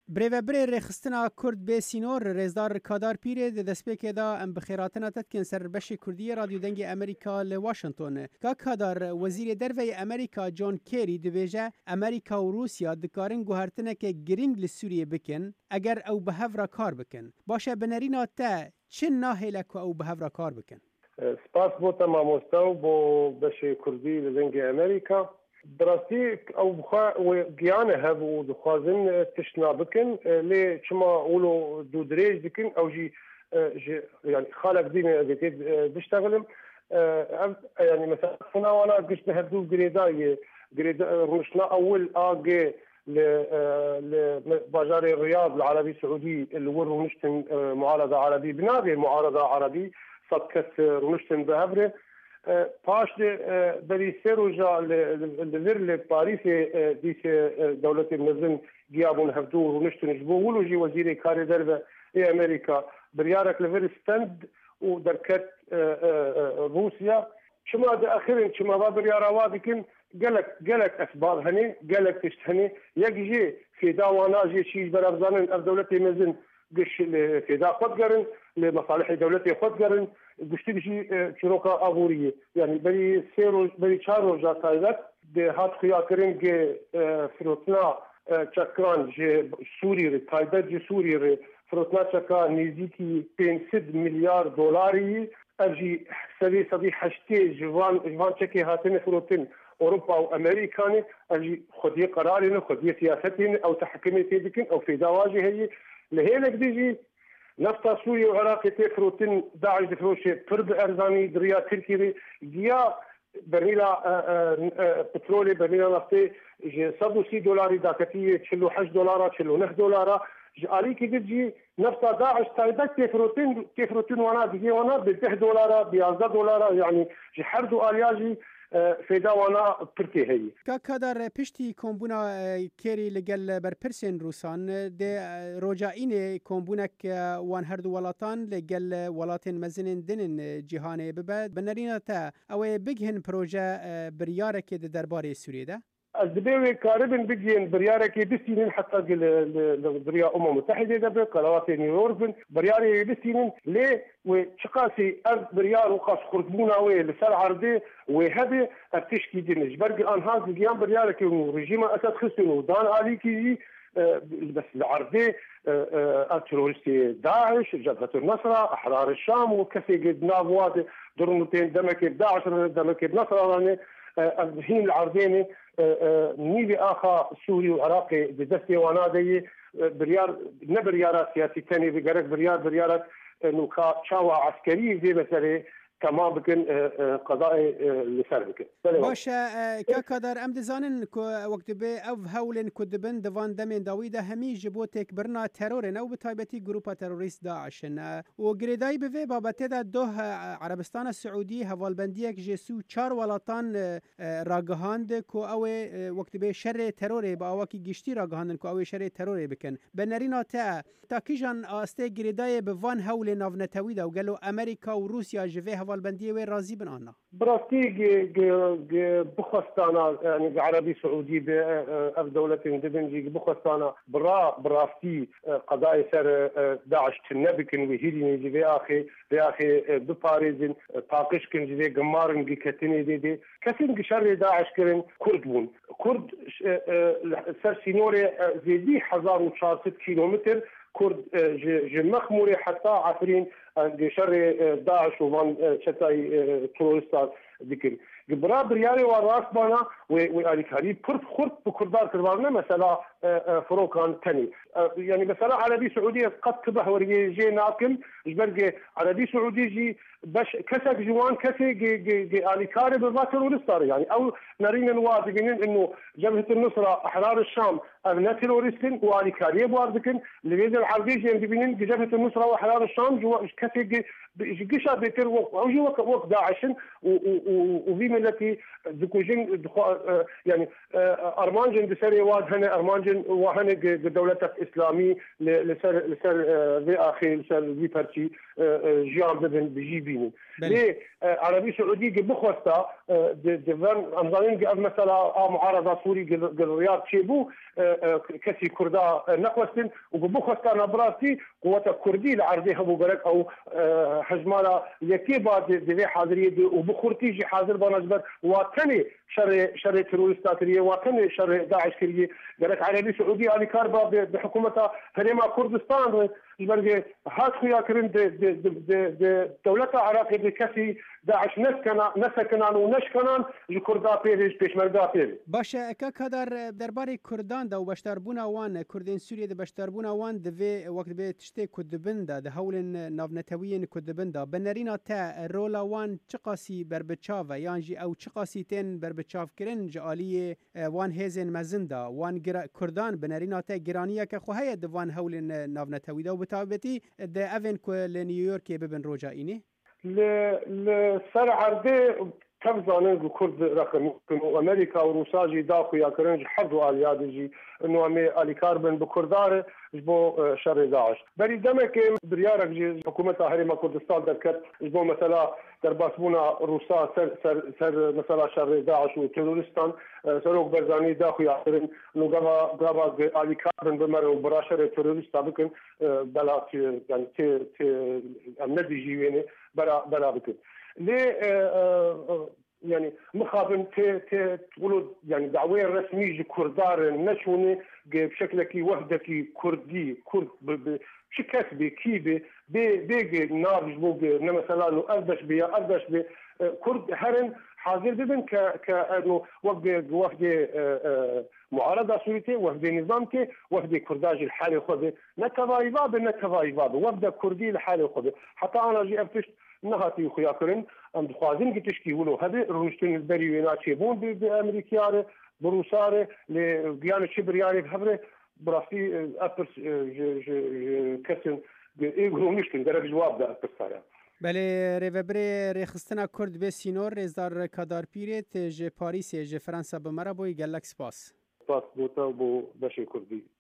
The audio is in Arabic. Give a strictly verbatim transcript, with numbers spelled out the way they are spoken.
برێڤەبرێ ڕێخستنا کورد بێ سینۆر ڕێزدار کادار پیرێ دەستپێکێدا ئەم بخێراتنا تەتکن سەر بەشی کوردیە رادیو دەنگی ئەمریکا لە واشنگتن. کا کادار وەزیرê derveyê ئەمریکا جۆن کێری dibêje ئەمریکا و رووسیا dikarin guhertineke giring li Sûriyê bikin eger ew bi hev re kar bikin. Baş e binêrîna te çi nahêle ku ew bi hev re kar bikin? Spas bo te mamoste û bo beşê Kurdî li dengê Amerîka. براستی او بخوا و گیانه هب و دخوازن تشنا بکن لی چما اولو دو دریج بکن او جی يعني خالق دين ازيت بشتغلم يعني مثلا انا وانا قشت هدو جريداي جريدا رشنا اول اجي لبازار الرياض العربي السعودي اللي وروا نشتن معارضه عربي بنادي معارضه عربي صدقت رنشتن بهبره پاش بری سه روزا لور لپاریس دیس دولت مزن گیابون هفتو و نشتن جبو ولو جی وزیر کار در ای امریکا بریارک لور استند و درکت روسیا شما ده اخرین شما با بریارا وادکن گلک گلک اسباب هنی گلک تشت هنی یک جی فیدا وانا جی چیز برابزانن از دولت مزن قش فیدا خود قرن لمصالح دولتي خود قرن قشتي شي شروكا ابوريه يعني بري سيرو بري چارو جا تايلت ده هات خيا كرين جي فروتنا چكران جي سوري تايبت جي سوري فروتنا چكا نزيكي پانصد مليار دولاري اجي سبي سبي حشتي جوان جوان چكي هاتن فروتن اوروبا وامريكاني اجي خدي قرارين خدي سياستين او تحكمتي دكن او في دواجي هي لهيلك ديجي نفط سوريا وعراق تفروتن داعش دفروشي فرد ارزاني دريا تركي جيا برميلا بترولي برميلا نفطي صد وستين دولار داكتيه تشلو حش دولار تشلو نخ دولار جالي كي تجي نفط داعش تايبك تفروتن تفروتن وانا دي وانا ب عشرة دولار ب عشرة دولار يعني حردو الياجي فيدا وانا تركي هي كادر پشتی کومبونا کری لگل بر پرسن روسان ده رجائین کومبونک وان هر دو ولاتان لگل ولاتن مزنن دنن جهان ببد بنرینه تا او بگهن پروژه بریارک ده درباره سوریه ده الزبيوي كاربن بيجين بريارك بسينين حتى لبريا أمم متحدة دبر قنوات نيويورك برياري بسينين ليه وشقاسي أرض بريار وقاس خرطبونا وي لسال عرضي وهذا التشكي دينج برج الأنهاز الجيان بريارك ورجيم أسد خسن ودان عليكي بس العرضي التروريستي داعش جبهة النصرة أحرار الشام وكسي قد نابواد درنتين دمك داعش دمك النصرة الهين العرضيني نيبي آخا سوري وعراقي بدستي ونادي بريار نبريارات سياسي تاني بقرق بريار بريارات نوكا شاوة عسكري زي مثلا تمام بكن قضاء لسر بكن باشا كاكادر ام دزانن وقت بي او هولن كدبن دوان دمين داويدا همي جبوتك برنا ترورن او بتايبتي جروبا تروريست داعشن وغريداي بفي بابته دا دوه عربستان السعودي هوالبنديك جسو چار ولاتان راگهاند كو او وقت بي شر ترور با اوكي گشتي راگهاندن كو او شر ترور بكن بنرينا تا تاكيجان استه غريداي بوان هول نافنتاويدا وقالو امريكا وروسيا جفي والبندية وين راضي بن أنا براستي بخستانا يعني عربي سعودي بدولة دبنجي بخستانا برا براستي قضايا سر داعش تنبكن وهيدي نجي بأخي بأخي بباريزن طاقش كن جي جمارن جي كتني دي دي كسين شر داعش كرن كرد بون كرد سر سينوري زي ألف وأربعمية كيلومتر كرد جمخ موري حتى عفرين شر داعش ومن شتاي تروریستان ذكر جبرا برياري وراس بانا ويعني كاري كرد خرد بكردار كربارنا مثلا فروكان تاني يعني مثلا عربي سعودي قد تبه ورجي جي ناكل جبرجي عربي سعودي جي باش كسك جوان كسي جي جي جي يعني كاري بالباتر ورستار يعني او نارين واثقين انه جبهة النصرة احرار الشام ابناء تيروريستين واني كاري بواردكن اللي العربي جي بينين جبهة النصرة واحرار الشام جوا كثي قشا بيتر وجي وك وك داعشن وفي ملتي دكوجين يعني ارمانجن دسري واد هنا ارمانجن وهنا دولة اسلامي لسر لسر في اخي لسر في بارتي جيان بدن بيجي بيني ليه عربي سعودي بخوستا دفن امزانين قبل مثلا معارضه سوري الرياض شيبو كسي كردا نقوستن وبخوستا نبراسي قوه كردي العربي ابو برك او حجمالا يكي بعد دي حاضريه وبخورتي جي حاضر بنجبر وثاني شر شر تروریستاتریه وثاني شر داعش كريه قالك عربي سعودي علي كاربا بحكومتها هريما كردستان يبرق هات خويا كرن دولة عراقي بكسي داعش نسكنا نسكنان ونشكنان الكردا بيرج بيشمردا بيرج باشه که کدر درباره کردان دا و بشتربونا وان کردین سوریه دا بشتربونا وان دوی وقت به تشتی کدبنده ده هول نافنتوین کدبنده بنرینا تا رولا وان چقاسی بربچاوه یانجی او چقاسی تین بربچاو کرن جالی وان هزن مزنده وان کردان بنرینا تا گرانیه که خواه دوان هول نافنتوی دا و بتابتی ده اوین که لنیویورک ببن روجا اینی؟ لسر عرضه كم زانين كرد رقم امريكا وروسا جي داخو يا كرنج حظوا على يادجي انه امي الي كاربن بكردار جبو شر داعش بري دمك بريارك جي حكومه هريما كردستان دكت جبو مثلا درباسبونا روسا سر سر, سر مثلا شر داعش وترورستان سروق برزاني داخو يا كرن انه غابا غابا الي كاربن بمر وبراشر ترورست بكن بلا يعني تي تي امندي جيويني برا برا بكن ليه يعني مخابن تي تي تقولوا يعني دعوة رسمية كردار نشوني بشكل كي وحدة كي كردي كرد بشكل بي كي بي بيجي نار جبوج مثلا لو أردش بي أردش بي كرد هرن حاضر ببن ك كأنه وحدة وحدة معارضة سوريتي وحدة نظامتي وحدة كرداج الحالي خذ نكفاي باب نكفاي باب وحدة كردي الحالي خذ حتى أنا جي أفتش نهاتي خويا كرن ام دخوازين كي تشكي ولو هذا رونشتين البري وينا تشيبون بامريكياره بروساره لقيان الشبرياري بحبره براسي ابرس كسن ايغرو نشتن درج جواب ده ابرس بله ریوبری ریخستنا کرد به سینور رزدار کادار پیرت ج پاریس ج فرانسه بمرا بوی گلکس پاس پاس بوتا بو بشی کردی